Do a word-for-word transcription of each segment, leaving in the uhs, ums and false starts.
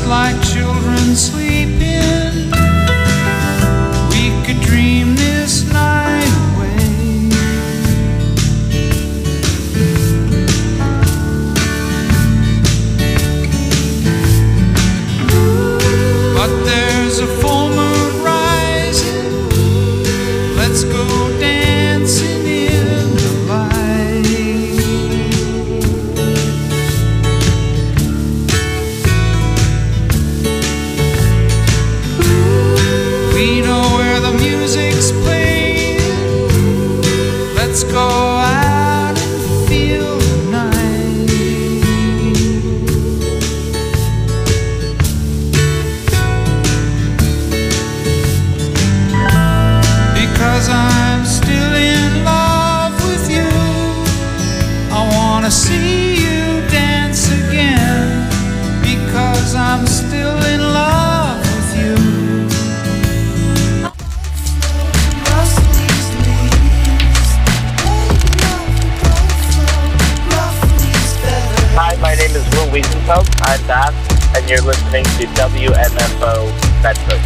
like children sleeping, we could dream this night away. But there's a full moon rising, let's go dancing in the light. We know where the music's playing, let's go out and feel the night. Because I'm still in love with you, I wanna see you dance again. Because I'm still in love with you. Hi, my name is Will Wiesenfeld. I'm Bass, and you're listening to W M F O Bedford.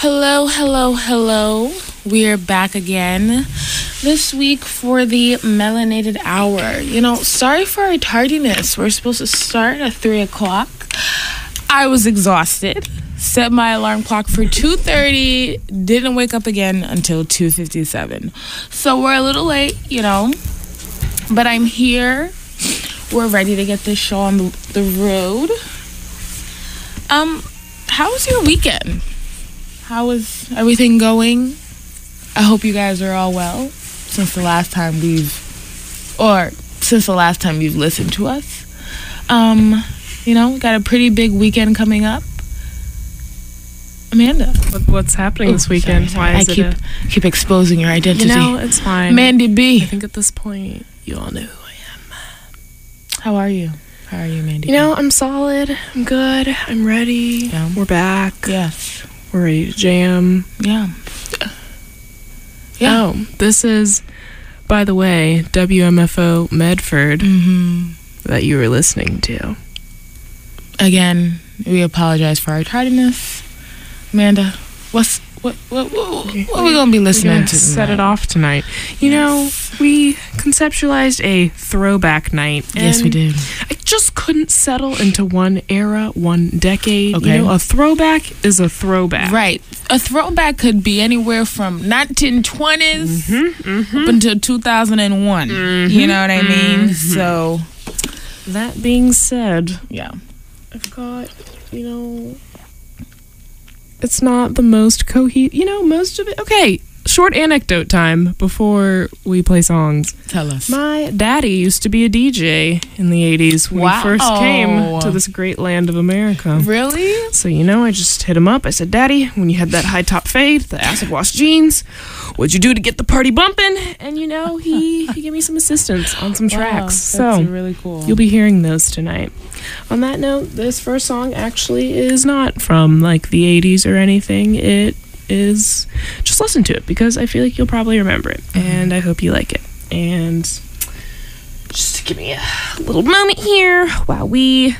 Hello, hello, hello. We're back again this week for the Melanated Hour. You know, sorry for our tardiness. We're supposed to start at three o'clock. I was exhausted. Set my alarm clock for two thirty. Didn't wake up again until two fifty-seven. So we're a little late, you know. But I'm here. We're ready to get this show on the, the road. Um, how was your weekend? How was everything going? I hope you guys are all well since the last time we've, or since the last time you've listened to us. Um, you know, got a pretty big weekend coming up. Amanda, what, what's happening Ooh, this weekend? Sorry, sorry. Why is I it keep a... keep exposing your identity. You know, it's fine. Mandy B. I think at this point, you all know who I am. How are you? How are you, Mandy? You know, I'm solid. I'm good. I'm ready. Yeah. We're back. Yes. We're ready to jam. Yeah. Yeah. Oh, this is, by the way, W M F O Medford mm-hmm. that you were listening to. Again, we apologize for our tardiness. Amanda, what's what what what, what are we gonna be listening to tonight? Set it off tonight. You yes. know, we conceptualized a throwback night. And yes, we did. I just couldn't settle into one era, one decade. Okay. You know, a throwback is a throwback. Right. A throwback could be anywhere from nineteen twenties mm-hmm, mm-hmm. up until two thousand one. Mm-hmm, you know what I mean? Mm-hmm. So, that being said, yeah, I've got, you know, it's not the most cohesive, you know, most of it. Okay, short anecdote time before we play songs. Tell us. My daddy used to be a D J in the eighties when wow. he first came to this great land of America. Really? So, you know, I just hit him up. I said, Daddy, when you had that high top fade, the acid wash jeans, what'd you do to get the party bumping? And, you know, he, he gave me some assistance on some wow, tracks. That's so really cool. You'll be hearing those tonight. On that note, this first song actually is not from like the eighties or anything. It is, just listen to it because I feel like you'll probably remember it, mm-hmm. and I hope you like it. And just give me a little moment here while we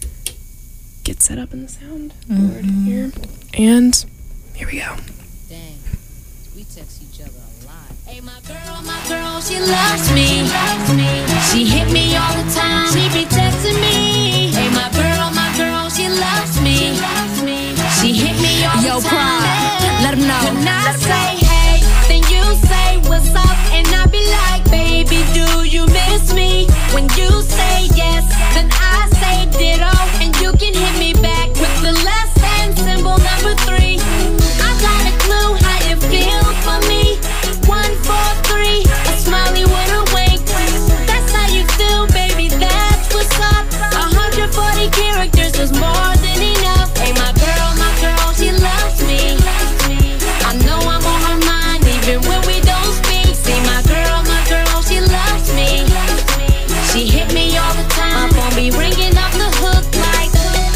get set up in the sound board mm-hmm. here. And here we go. Dang, we text each other a lot. Hey, my girl, my girl, she loves me. She hit me all the time. She be texting me. Hey, my girl, my girl, she loves me. She hit me all Yo, the time. Pride, let them know. When I say hey, then you say what's up, and I be like, baby, do you miss me? When you say yes, then I say ditto, and you can hit me back with the less than symbol number three. I got a clue how you feel for me. One, four, three, a smiley with a wink. That's how you feel, baby. That's what's up. one hundred forty characters is more than enough. Hey, my girl, my girl, she loves me. I know I'm on her mind even when we don't speak. See, my girl, my girl, she loves me. She hit me all the time. My phone be ringing off the hook like,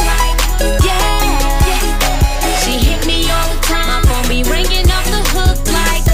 yeah. She hit me all the time. My phone be ringing off the hook like,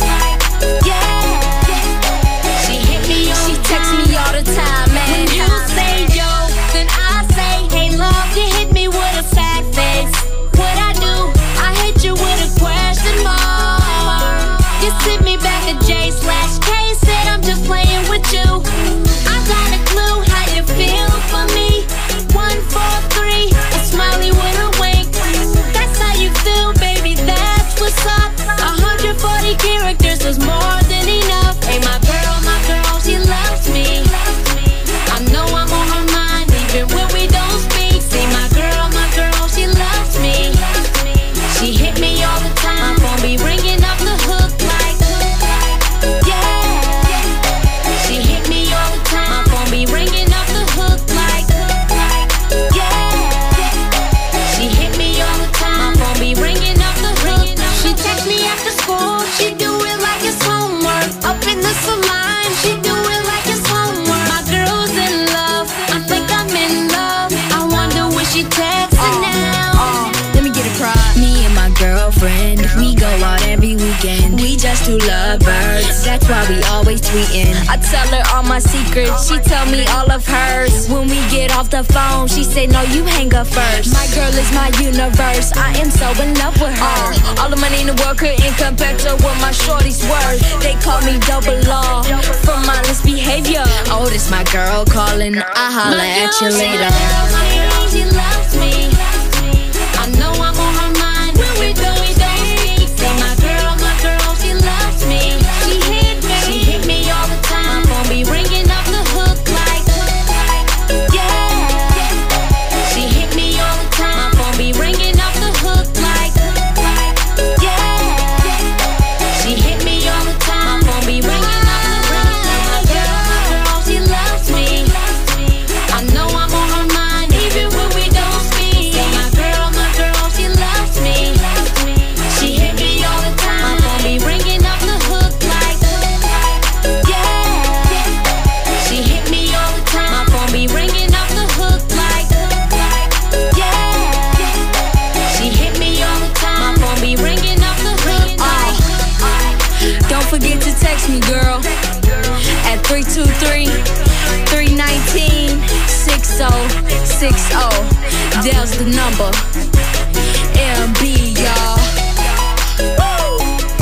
yeah. She hit me all the time. She texts me all the time, man. When you say yo, then I say, hey love, you hit me with a sad face. What I do? I hit you with a question mark. You sent me back a J slash K, said I'm just playing with you. I got a clue how you feel for me. One, four, three, a smiley with a wink. That's how you feel, baby, that's what's up. one hundred forty characters is more than enough. Hey, my girl, my girl, she loves me. I know I'm on her mind even when we don't speak. See, my girl, my girl, she loves me. She hit me all the time. My phone be ringing off the hook like, yeah. She hit me all the time. My phone be ringing off the hook like, yeah. She hit me all the time. My phone be ringing off the hook. She text me after school. She do it like it's homework. Up in the salon. She do it like it's homework. My girl's in love. I think I'm in love. I wonder when she texting now. Uh, let me get it, Pride. Me and my girlfriend, we go out every weekend. We just two lovebirds. That's why we always tweeting. I tell her all my secrets, she tell me all of hers. When we get off the phone, she say, no, you hang up first. My girl is my universe, I am so in love with her. uh, All the money in the world couldn't compare to what my shorty's worth. They call me double R for mindless behavior. Oh, this my girl calling, I holla at you later. My girl, she loves me. I know I'm on her mind when we do it, don't speak. Say my girl, my girl, she loves me. She hit me, she hit me all the time. My phone be ringing off the hook like, yeah. She hit me all the time. My phone be ringing off the hook like, yeah. She hit me all the time. My phone be ringing off the hook. My girl, my girl, she loves me. I know I'm on her mind even when we don't speak. Say my girl, my girl, she loves me. She hit me all the time. My phone be ringing off the hook like, yeah. She hit me all the time. My phone be ringing off the hook like, yeah. She hit me all the time. My phone be ringing off the hook like, don't forget to text me, girl, at three two three, three one nine, six oh six oh. There's the number. M B, y'all. Woo!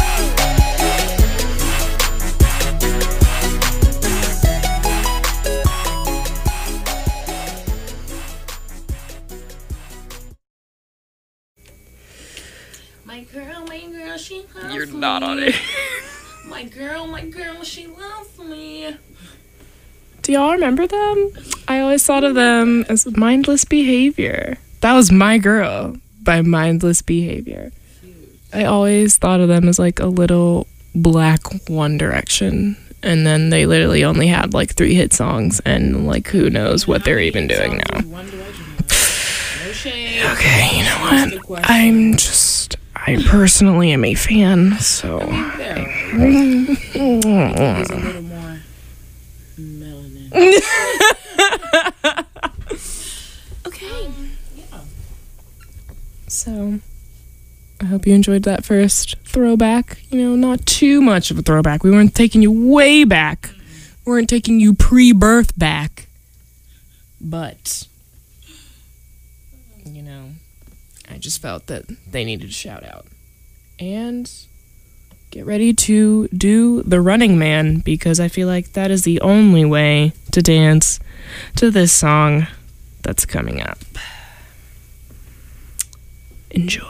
My girl, my girl, she loves You're me. not on it. My girl, my girl, she loves me. Do y'all remember them? I always thought of them as Mindless Behavior. That was My Girl by Mindless Behavior. I always thought of them as like a little black One Direction. And then they literally only had like three hit songs, and like who knows what they're even doing now. One Direction. No shade. Okay, you know what? I'm just, I personally am a fan, so. It's a little more melanin. Okay. So, I hope you enjoyed that first throwback. You know, not too much of a throwback. We weren't taking you way back. We weren't taking you pre-birth back. But, you know, I just felt that they needed a shout out. And get ready to do the Running Man, because I feel like that is the only way to dance to this song that's coming up. Enjoy.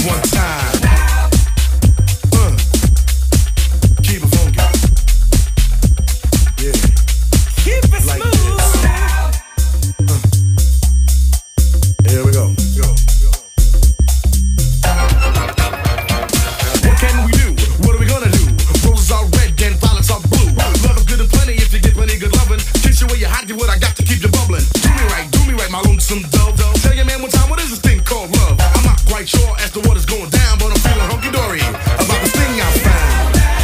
one time. Uh, keep it funky. Yeah. Keep it like smooth. Uh, here we go. Go. What can we do? What are we gonna do? Roses are red and violets are blue. Love is good and plenty if you get plenty good loving. Kiss you where you're hot, get what I got to keep you bubbling. Do me right, do me right, my lonesome dove. Tell your man one time, what is this thing called love? I'm not quite sure as to what is going down, but I'm feeling hunky-dory about this thing I found.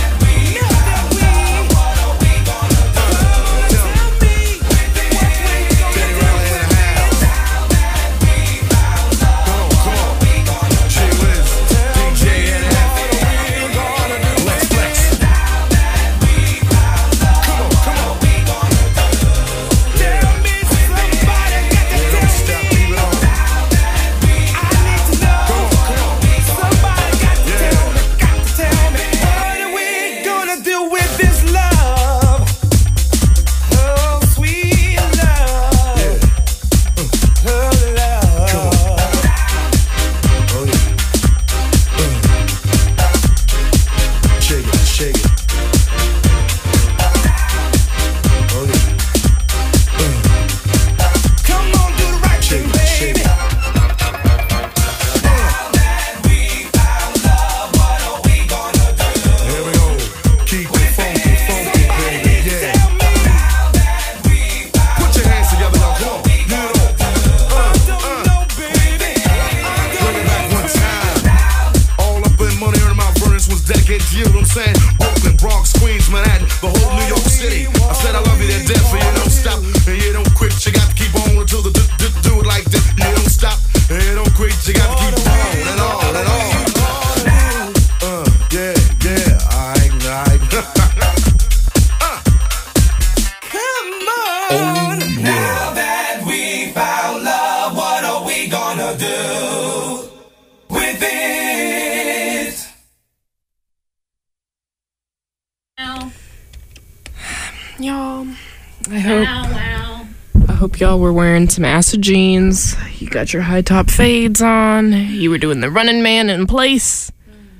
Y'all, I hope wow, wow. I hope y'all were wearing some acid jeans. You got your high top fades on. You were doing the Running Man in place.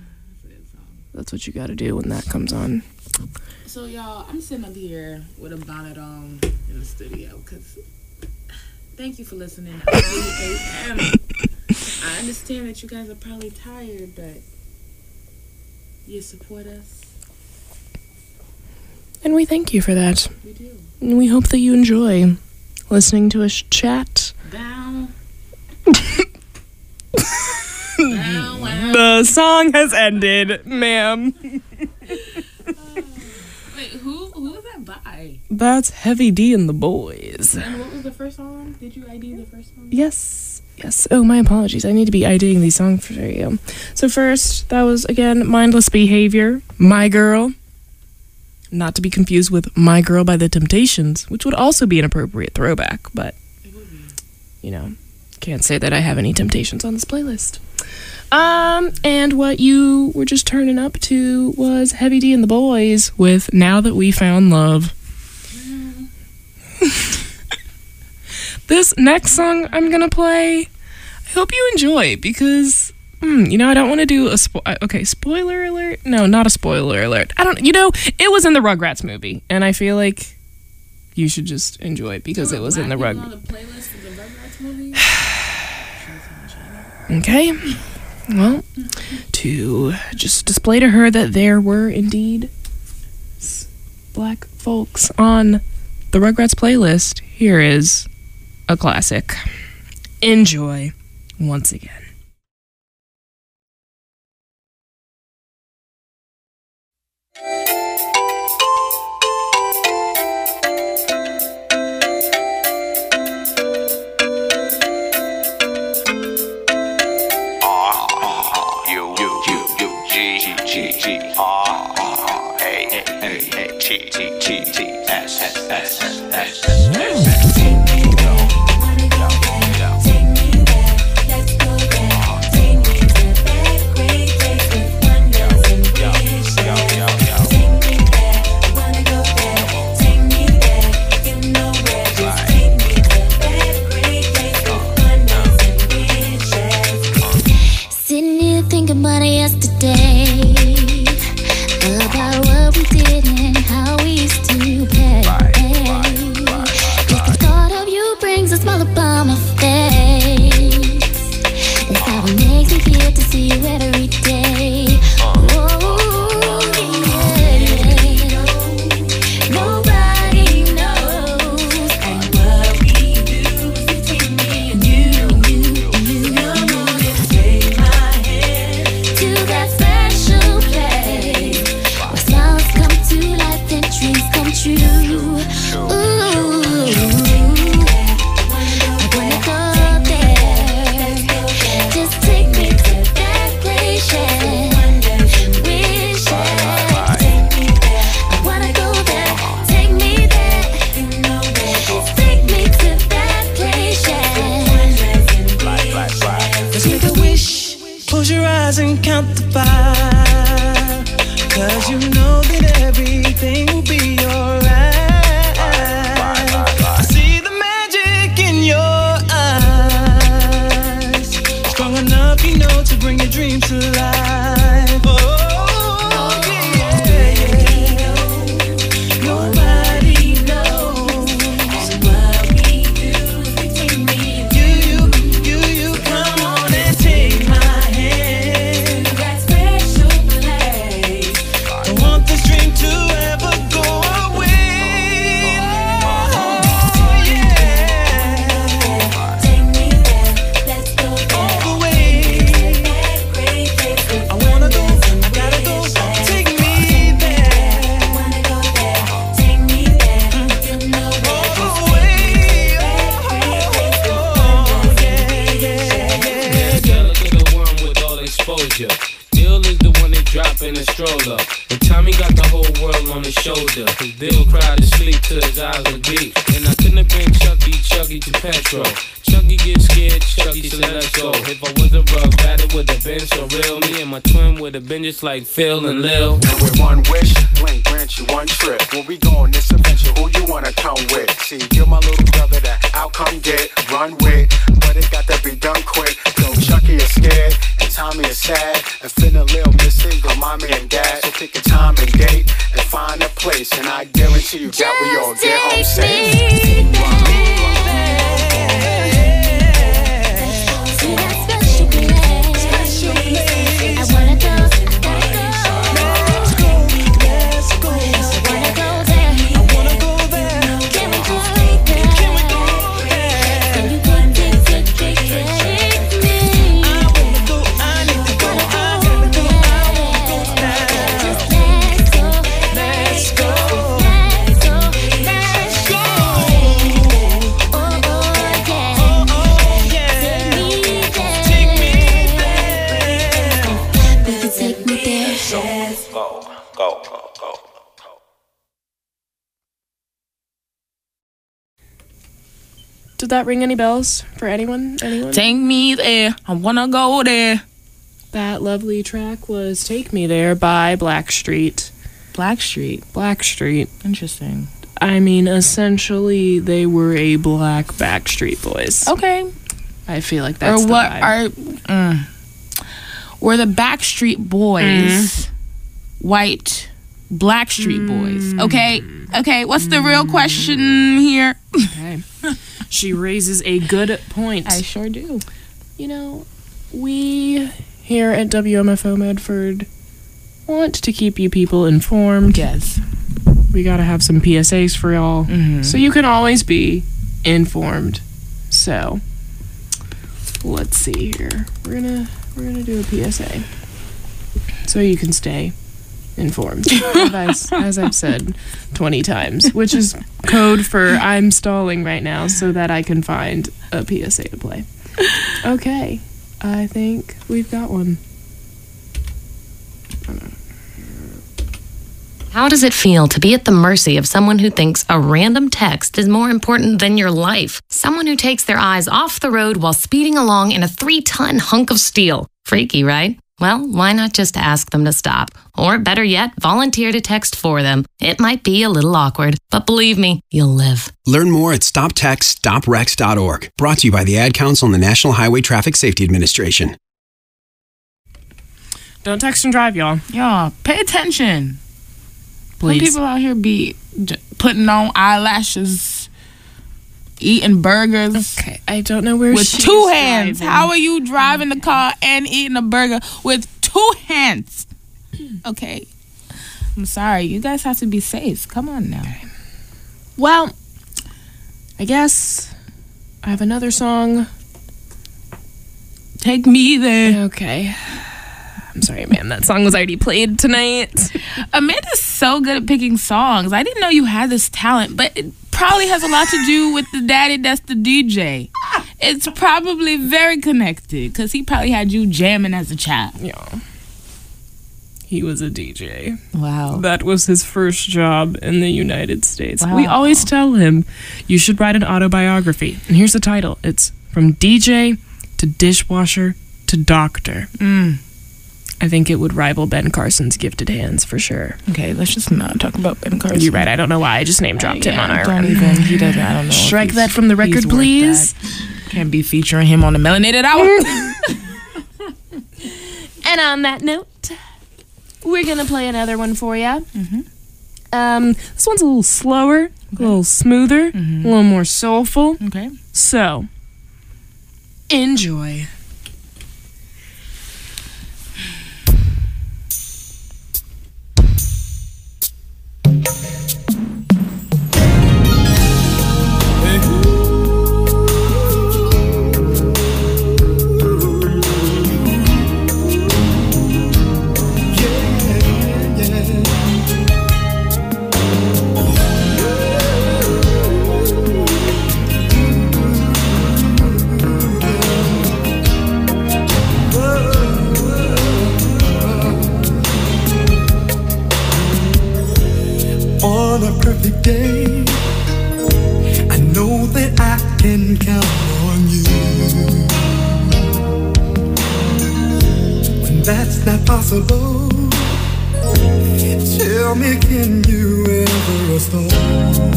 That's what you got to do when that comes on. So y'all, I'm sitting up here with a bonnet on in the studio because thank you for listening. I understand that you guys are probably tired, but you support us. And we thank you for that. We do. And we hope that you enjoy listening to us chat. Down. Down, wow. The song has ended, ma'am. uh, wait, who who was that by? That's Heavy D and the Boys. And what was the first song? Did you I D the first song? Yes. Yes. Oh, my apologies. I need to be IDing these songs for you. So first, that was, again, Mindless Behavior, My Girl. Not to be confused with My Girl by The Temptations, which would also be an appropriate throwback, but, you know, can't say that I have any Temptations on this playlist. Um, and what you were just turning up to was Heavy D and the Boys with Now That We Found Love. This next song I'm gonna play, I hope you enjoy, because... Mm, you know, I don't want to do a spo- okay, spoiler alert? No, not a spoiler alert. I don't, you know, it was in the Rugrats movie, and I feel like you should just enjoy it because it was in the Rugrats. On the playlist of the Rugrats movie? Okay. Well, to just display to her that there were indeed black folks on the Rugrats playlist, here is a classic. Enjoy once again. Sitting in to think about it yesterday, about what we did and how we used to play. Just the thought of you brings a smile upon my face. That's how it makes me feel to see you every day. Oh, yeah. Nobody knows. And what we do is between me and you, you, you. Come on and take my hand to that special place where smiles come to life and dreams come true. Ooh, I wanna go there. Just take me to that place, yeah. Wish, yeah. Take me there. I wanna go there. Take me there. Just take me to that place, yeah. Let's make a wish. Close your eyes and count the five, 'cause you know that everything will be alright. I see the magic in your eyes, strong enough, you know, to bring your dreams to life. Oh, yeah. Nobody knows what we do is between me and you. You, you, come on and take my hand. That special place. Don't want this dream to ever go away. Oh, yeah. Take me there. Let's go there. All the way. That great place. I wanna go, I gotta go. Take me there. I wanna go there. Take me there. You know All where. the way. Oh, yeah, yeah, yeah. Girl is the one with all exposure. Dill is the one that drop in the stroller. And Tommy got the whole world on his shoulder. Cause Dill cried to sleep till his eyes were deep. And I couldn't bring Chucky, Chucky to Petro. Chucky get scared, Chucky said let's go. If I wasn't rough, that it would have been so real. Me and my twin would have been just like Phil and Lil. And with one wish, Blink grant you one trip. When we go on this adventure, who you wanna come with? See, you're my little brother that I'll come get, run with, but it got to be done quick. Yo, Chucky is scared, and Tommy is sad, and Finn and Lil missing with mommy and dad. So pick a time and date, and find a place, and I guarantee you that we all get home safe. To that special place. I wanna go, I gotta go. Let's go, let's go. I wanna go there. I wanna go there. Can we go there? Can we go there? Can you come take, take, take, take me? I wanna go, I need to go, I gotta go, I wanna go now. Just let's go, Let's go, let's go, let's go. Oh, oh, yeah. oh, oh, yeah. Take me there. Take me there. Baby, take me there. Go, go, go, go. Did that ring any bells for anyone? Anyone? Take me there. I wanna go there. That lovely track was Take Me There by Blackstreet. Blackstreet. Blackstreet. Interesting. I mean, essentially, they were a black Backstreet Boys. Okay. I feel like that's or the what vibe. are mm, were the Backstreet Boys white Blackstreet Boys? Okay. Okay. What's the real question here? Okay. She raises a good point. I sure do. You know, we here at W M F O Medford want to keep you people informed. Yes. We gotta have some P S As for y'all, Mhm. so you can always be informed. So, let's see here. We're gonna we're gonna do a P S A, so you can stay informed. as, as I've said twenty times, which is code for I'm stalling right now so that I can find a P S A to play. Okay, I think we've got one. How does it feel to be at the mercy of someone who thinks a random text is more important than your life? Someone who takes their eyes off the road while speeding along in a three-ton hunk of steel. Freaky, right? Well, why not just ask them to stop? Or better yet, volunteer to text for them. It might be a little awkward, but believe me, you'll live. Learn more at stop text stop wrecks dot org. Brought to you by the Ad Council and the National Highway Traffic Safety Administration. Don't text and drive, y'all. Y'all, pay attention. Please. Some people out here be j- putting on eyelashes, eating burgers. Okay, I don't know where with she's two hands. driving. How are you driving the car and eating a burger with two hands? Okay. I'm sorry. You guys have to be safe. Come on now. Well, I guess I have another song. Take me there. Okay. I'm sorry, ma'am. That song was already played tonight. Amanda's so good at picking songs. I didn't know you had this talent, but it probably has a lot to do with the daddy that's the D J. It's probably very connected because he probably had you jamming as a child. Yeah. He was a D J. Wow. That was his first job in the United States. Wow. We always tell him, you should write an autobiography. And here's the title. It's From D J to Dishwasher to Doctor. Mm. I think it would rival Ben Carson's Gifted Hands for sure. Okay, let's just not talk about Ben Carson. You're right. I don't know why. I just name dropped uh, him yeah, on our. Don't even. He doesn't. I don't know. Strike that from the he's record, worth please. that. Can't be featuring him on the Melanated Hour. And on that note, we're gonna play another one for you. Mm-hmm. Um, this one's a little slower, okay. a little smoother, mm-hmm. a little more soulful. Okay. So, enjoy. On a perfect day, I know that I can count on you. When that's not possible, tell me, can you ever restore?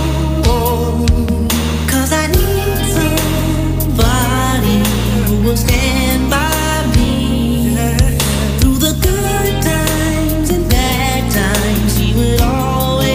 Cause I need somebody who will stand by me, yeah. Through the good times and bad times. She would always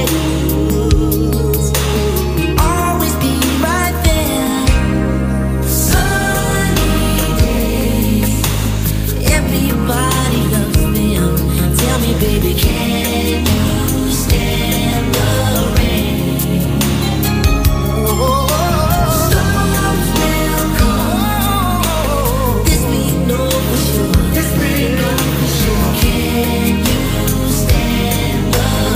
baby, can you stand the rain? Oh, storms will come. This we know for sure. This we know for sure. Can you stand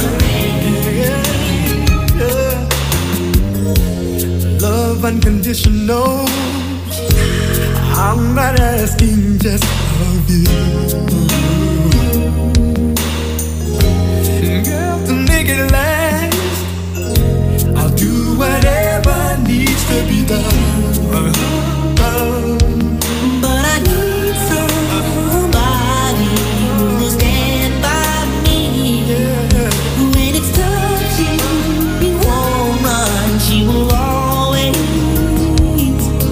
the rain? Yeah. Love unconditional. I'm not asking just of you. Girl, to make it last, I'll do whatever needs to be done. Uh-huh. But I need somebody who will stand by me. Yeah. When it's tough, she won't run. She will always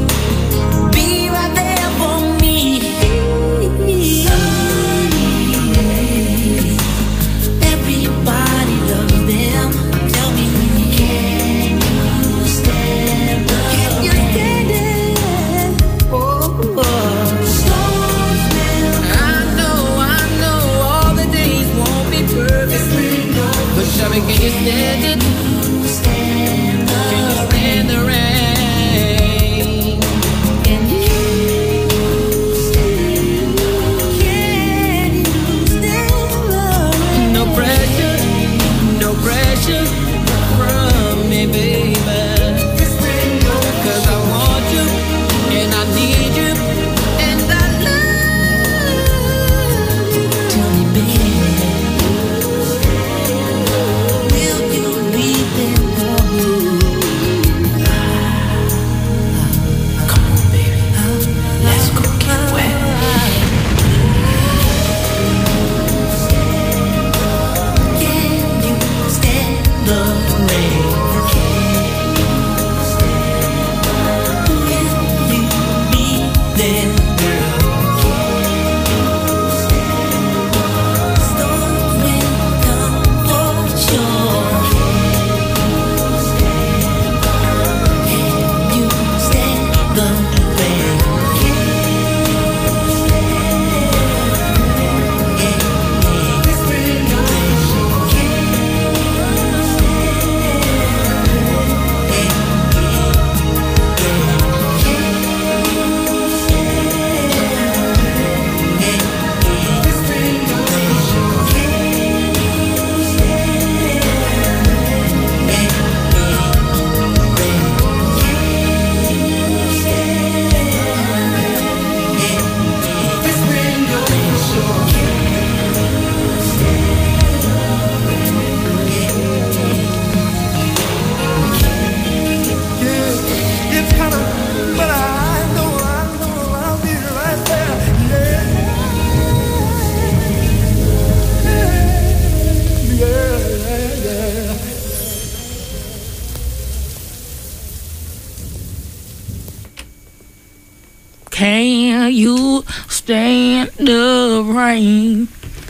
stand the rain.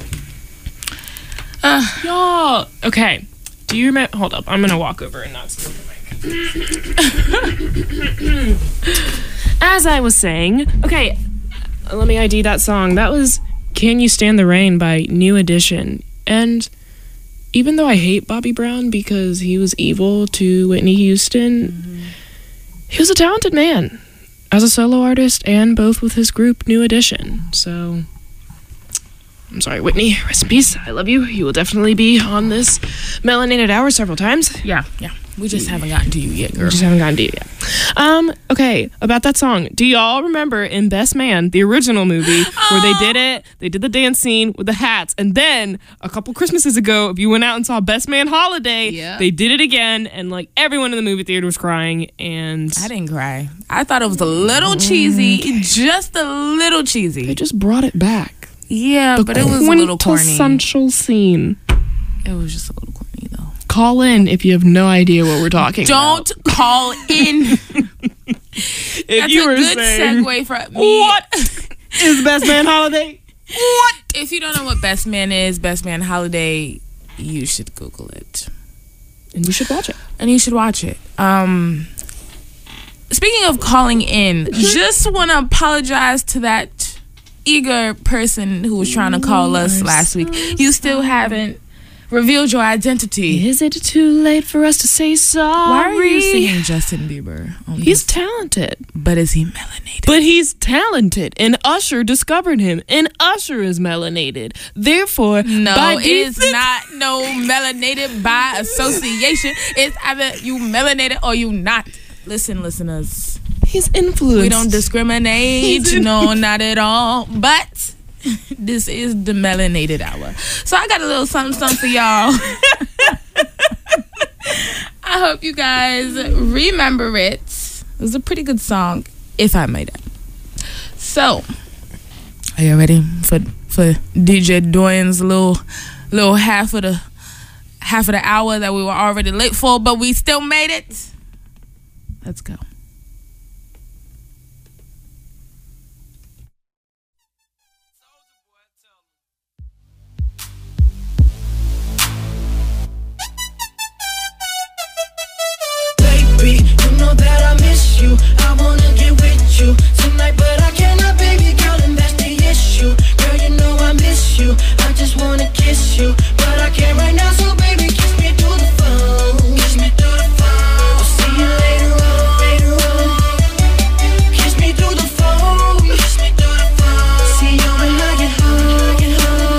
Uh, Y'all, okay. Do you remember? Hold up, I'm gonna walk over and not steal the mic. As I was saying, okay, let me I D that song. That was "Can You Stand the Rain" by New Edition. And even though I hate Bobby Brown because he was evil to Whitney Houston, mm-hmm. he was a talented man as a solo artist and both with his group New Edition. So I'm sorry, Whitney, rest in peace. I love you. You will definitely be on this Melanated Hour several times. Yeah, yeah. We just haven't gotten to you yet, girl. We just haven't gotten to you yet. Um, okay, about that song. Do y'all remember in Best Man, the original movie, where they did it, they did the dance scene with the hats, and then a couple Christmases ago, if you went out and saw Best Man Holiday, yeah. they did it again, and like everyone in the movie theater was crying, and I didn't cry. I thought it was a little cheesy, okay. just a little cheesy. They just brought it back. Yeah, the but it was a little corny. Quintessential scene. It was just a little corny, though. Call in if you have no idea what we're talking Don't about. Don't call in. if That's you a were good saying, segue for me. What is Best Man Holiday? What? If you don't know what Best Man is, Best Man Holiday, you should Google it. And you should watch it. And you should watch it. Um, speaking of calling in, just want to apologize to that eager person who was trying to call us last week. You still haven't revealed your identity. Is it too late for us to say sorry? Why are you singing Justin Bieber? He's talented. But is he melanated? But he's talented. And Usher discovered him. And Usher is melanated. Therefore, no, by it is not no melanated by association. It's either you melanated or you not. Listen, listeners. He's influenced. We don't discriminate. No, not at all. But this is the Melanated Hour. So I got a little something, something for y'all. I hope you guys remember it. It was a pretty good song, if I may add. So, are you ready for for D J Doyen's little little half of the half of the hour that we were already late for, but we still made it? Let's go. You. I wanna get with you tonight, but I cannot, baby girl, and that's the issue. Girl, you know I miss you. I just wanna kiss you, but I can't right now, so baby, kiss me through the phone. Kiss me through the phone. I'll see you later on, later on. Kiss me through the phone. Kiss me through the phone. See you when I get home, get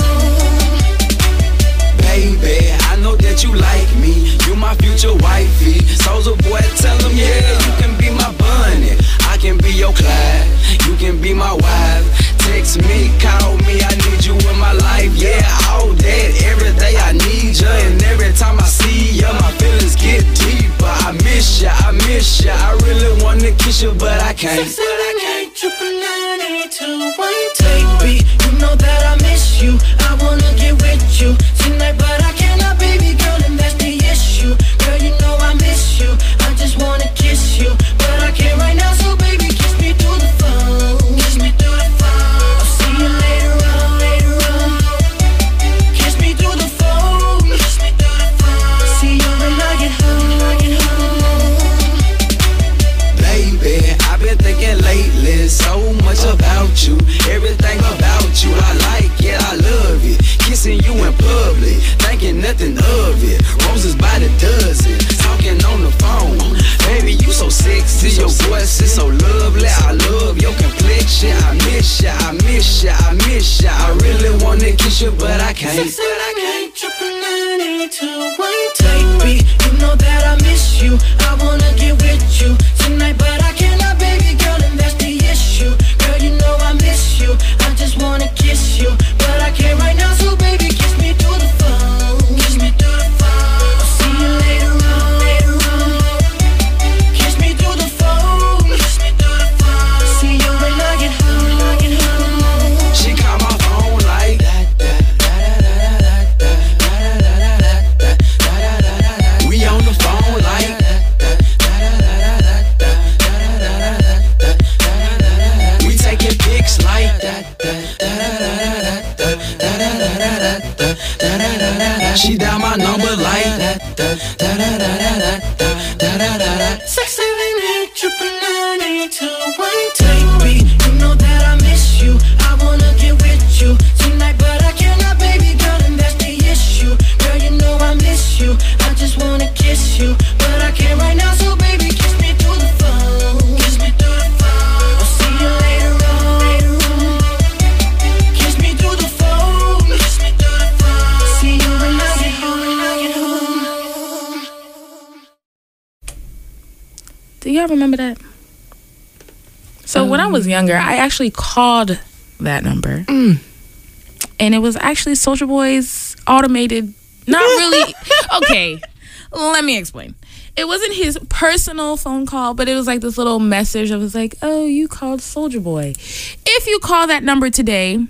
home. Baby, I know that you like me. You my future wifey. Soulja Boy, tell them, yeah, you can be my bunny. I can be your Clyde. You can be my wife. Text me, call me, I need you in my life. Yeah, all that, every day I need you. And every time I see you, my feelings get deeper. I miss you, I miss you. I really wanna kiss you, but I can't. But I can't. Triple nine, eight, two, one, baby, you know that I miss you. I wanna get with you tonight, but I cannot, baby girl, and that's the issue. Girl, you know I miss you. I just wanna kiss you, but I can't right now, so baby, kiss me through the phone. Kiss me through the phone. I'll see you later on, later on. Kiss me through the phone. Kiss me through the phone. See you when I get home, I get home. Baby, I've been thinking lately so much about you. Everything about you, I like it, I love it. Kissing you in public, thinking nothing of it. Roses by the dozen, talking on the phone. Baby, you so sexy, your voice is so lovely. I love your complexion. I miss ya, I miss ya, I miss ya. I really wanna kiss you, but I can't. But I can't. Triple nine, eight, two, one, baby, you know that I miss you. I wanna get with you tonight, but I cannot, baby girl, and that's the issue. Girl, you know I miss you. I just wanna kiss you, but I can't right now, so baby, kiss me through the phone. Kiss me through the phone. I'll see you later on, later on. Kiss me through the phone. Kiss me through the phone. See you when I get home, I get home. She call my phone like we on the phone like She dial my number like six, seven, eight, triple nine, eight, two, one. Baby, you know that I miss you. I wanna get with you tonight, but I cannot, baby girl, and that's the issue. Girl, you know I miss you. I just wanna kiss you, but I can't right now. So baby, kiss me through the phone. Kiss me through the phone. I'll see you later on. Kiss me through the phone. Kiss me through the phone. See you when I get home. When I get home. Do y'all remember that? So um, when I was younger, I actually called that number. Mm. And it was actually Soulja Boy's automated, not really. Okay, let me explain. It wasn't his personal phone call, but it was like this little message that was like, oh, you called Soulja Boy. If you call that number today,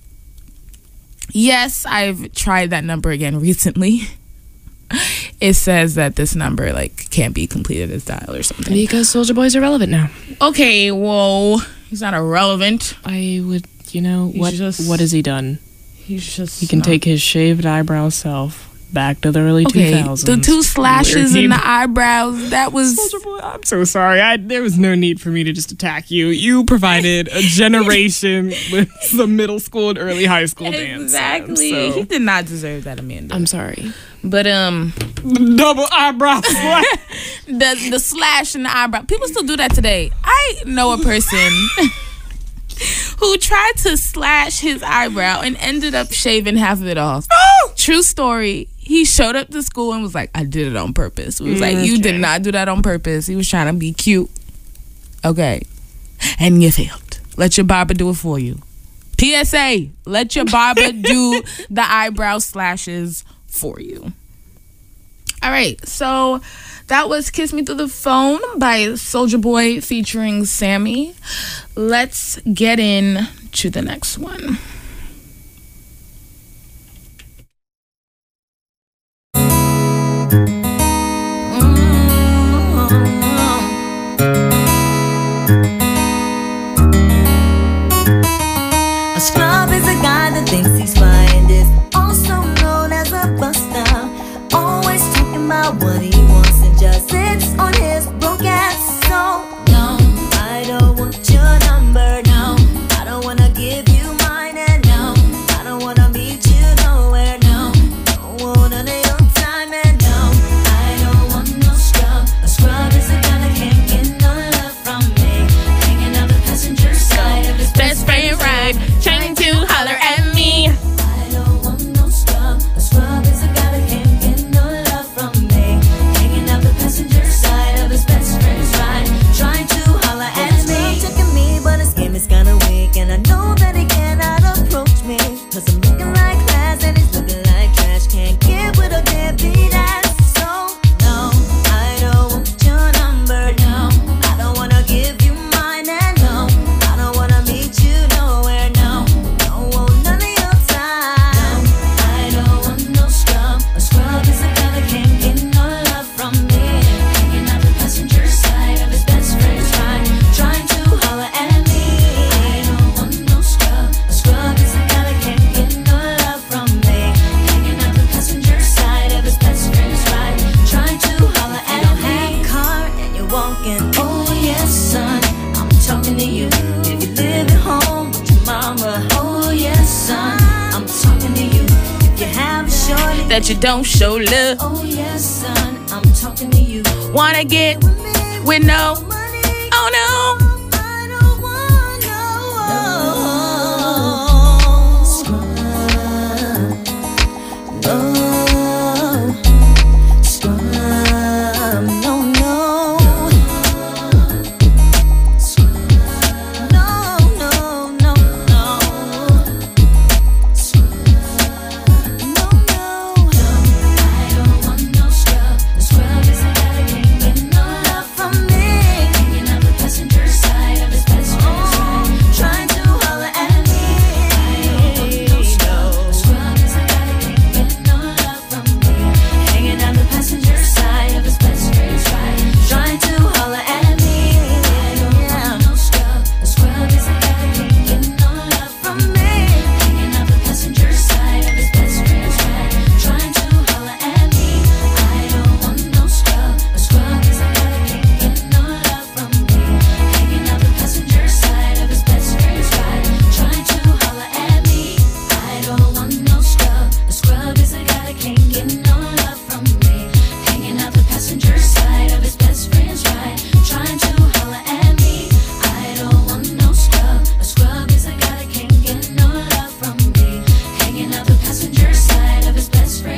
yes, I've tried that number again recently. It says that this number like can't be completed as dial or something. Because Soulja Boy's irrelevant now. Okay, well, he's not irrelevant. I would, you know, He's what just- what has he done? He's just He can not- take his shaved eyebrow self back to the early Okay, two thousands. the two slashes where he- in the eyebrows, that was... Soulja Boy, I'm so sorry. I, there was no need for me to just attack you. You provided a generation with some middle school and early high school dance. Exactly. So. He did not deserve that, Amanda. I'm sorry. But, um... Double eyebrow slash. the, the slash in the eyebrow. People still do that today. I know a person... who tried to slash his eyebrow and ended up shaving half of it off. Oh! True story. He showed up to school and was like, I did it on purpose. We was like, you did not do that on purpose. He was trying to be cute. Okay. And you failed. Let your barber do it for you. P S A. Let your barber do the eyebrow slashes for you. All right. So that was Kiss Me Through the Phone by Soulja Boy featuring Sammy. Let's get in to the next one. A scrub is a guy that thinks he's fine, is also known as a buster. Always talking about what he wants and just sits on his broke ass. So no, I don't want your number. No, I don't wanna give you mine. And no, I don't wanna meet you nowhere. No, don't want none of your time. And no, I don't want no scrub. A scrub is a guy that can't get no love from me. Hanging out the passenger side of his Best friend ride, trying to holler at me. I don't want no scrub. A scrub is a guy that can't get no love from me. Hanging out the passenger side of his best friend's ride, trying to holler at me. Checking me, but his game is kinda weak, and I know that he cannot approach me. Cause I'm looking like class and he's looking like trash. Can't get with a deadbeat ass. So no, I don't want your number. No, I don't wanna give you mine. And no, I don't wanna meet you nowhere. No, don't want none of your time. I don't want no scrub. A scrub is a guy that can't get no love from me. Hanging out the passenger side of his best friend's ride, trying to holler at me. I don't want no scrub. A scrub is a guy that can't get no love from me. Hanging out the passenger side of his best friend's ride, trying to holler at me. You don't have a car and you're walking. Oh yes, son, I'm talking to you. If you live at home with your mama. Oh yes, son, I'm talking to you. If you have a shorty That you don't show love. oh yes, son, I'm talking to you. Wanna get with no. Oh no. I don't want no scrub. No scrub. No, no. No, no, no, no. No, no. I don't want no scrub. The scrub is a guy that can't get no love from me. Hanging out the passenger side.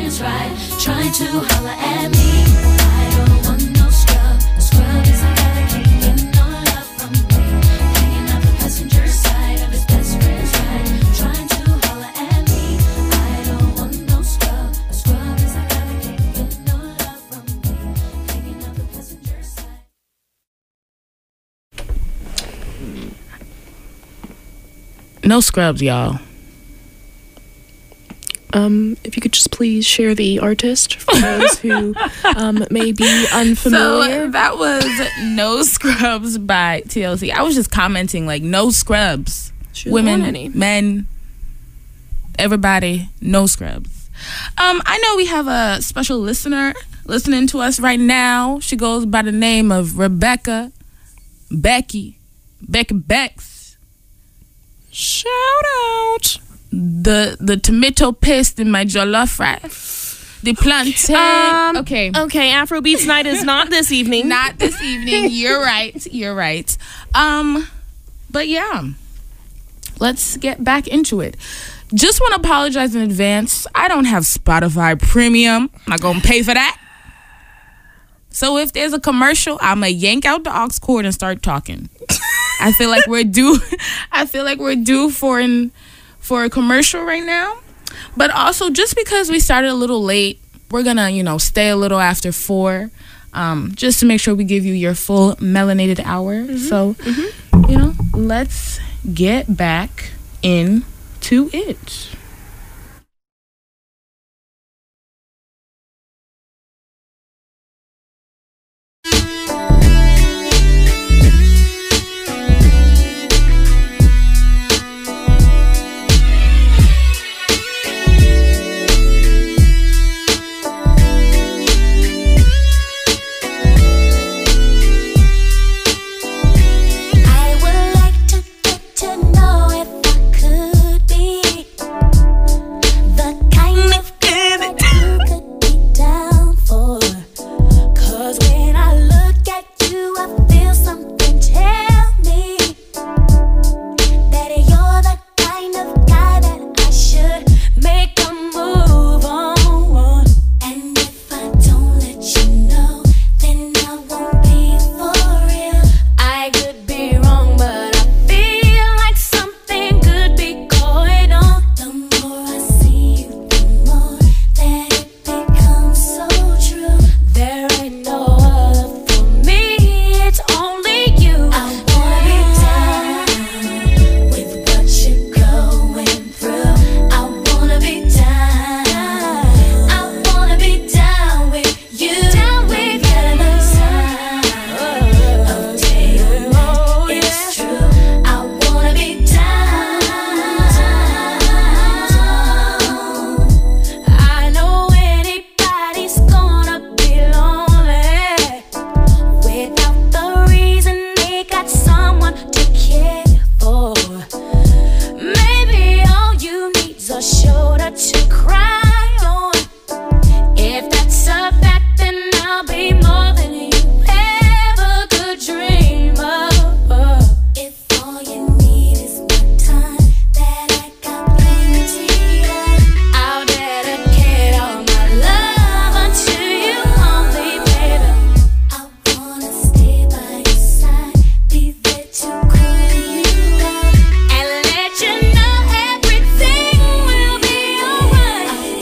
friends right, trying to holler at me. I don't want no scrub. A scrub is a guy that can't get no love from me. Hanging out the passenger side of his best friend's ride, trying to holler at me. I don't want no scrub. A scrub is a guy that can't get no love from me. Hanging out the passenger side. No scrubs, y'all. Um, if you could just please share the artist for those who um, may be unfamiliar. So that was No Scrubs by T L C. I was just commenting, like, no scrubs. She doesn't Women, want any. men, everybody, no scrubs. Um, I know we have a special listener listening to us right now. She goes by the name of Rebecca, Becky, Becky Bex. Shout out. The the tomato paste in my jollof rice. The plantain. Um, okay. Okay, Afrobeats night is not this evening. Not this evening. You're right. You're right. Um, but yeah, let's get back into it. Just want to apologize in advance. I don't have Spotify Premium. I'm not gonna pay for that. So if there's a commercial, I'ma yank out the aux cord and start talking. I feel like we're due. I feel like we're due for an for a commercial right now. But also, just because we started a little late, we're gonna, you know, stay a little after four, um, just to make sure we give you your full melanated hour. Mm-hmm. So, mm-hmm. you know, let's get back into it. And let you know everything will be alright.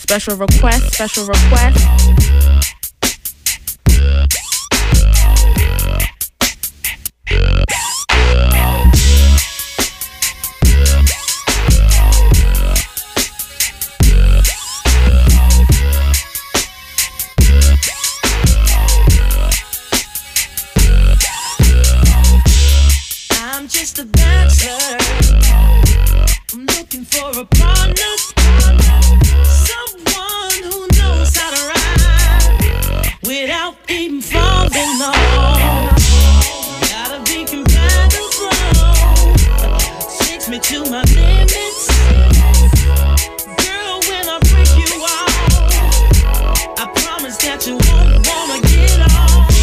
special request, special request. I'm just a dancer. I'm looking for a partner, someone who knows how to ride without even falling off. Gotta be compatible, takes me to my limits. Girl, when I break you off, I promise that you won't wanna get off.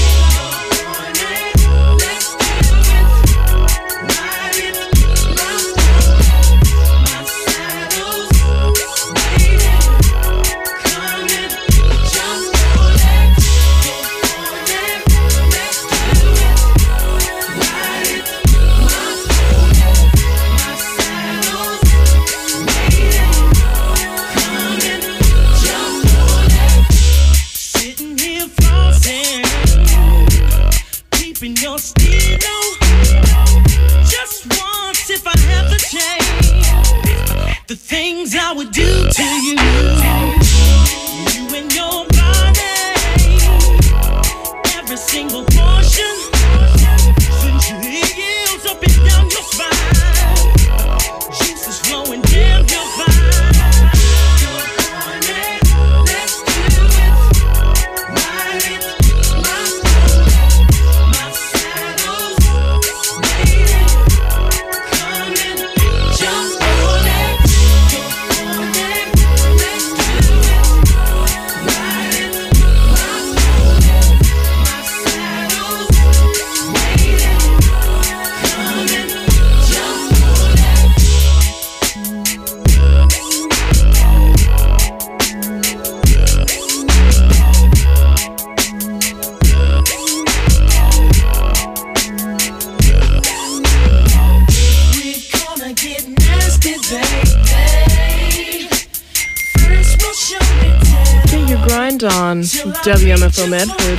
Your stilo, just once if I have the chance, the things I would do to you, you and your body, every single portion, since your heels up and down your spine, juices flowing down your spine. Let's do it, ride it. Get your grind on, W M F O Medford.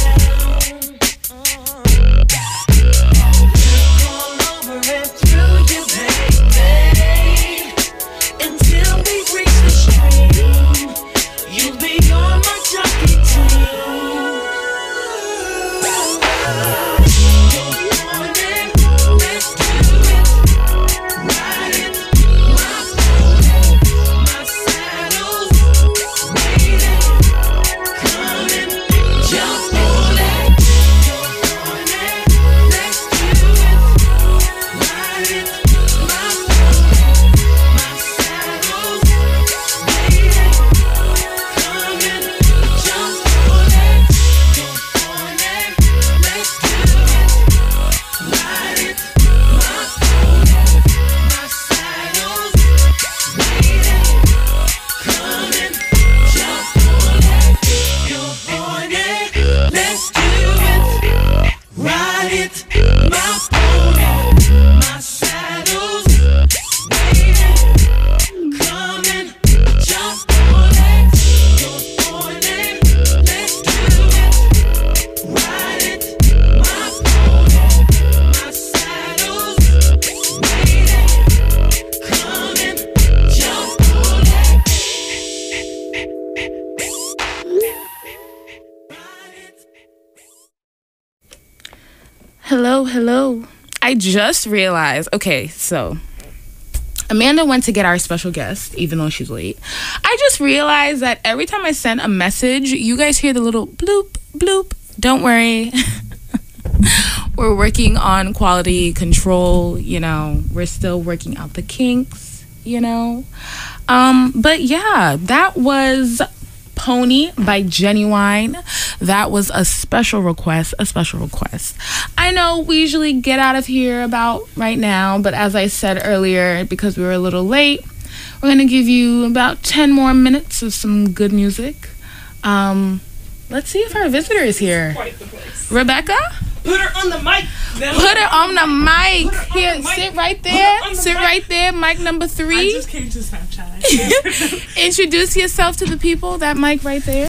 Hello, hello. I just realized, okay, so Amanda went to get our special guest, even though she's late. I just realized that every time I send a message, you guys hear the little bloop, bloop. Don't worry. We're working on quality control, you know. We're still working out the kinks, you know. Um, but yeah, that was Pony by Genuine. That was a special request, a special request. I know we usually get out of here about right now, but as I said earlier, because we were a little late, we're going to give you about ten more minutes of some good music. Um, let's see if our visitor is here. Rebecca? Put her on the mic. Put her on the mic. Her on Here, the mic. sit right there. The Sit mic. right there. Mic number three. I just came to Snapchat. Introduce yourself to the people. That mic right there.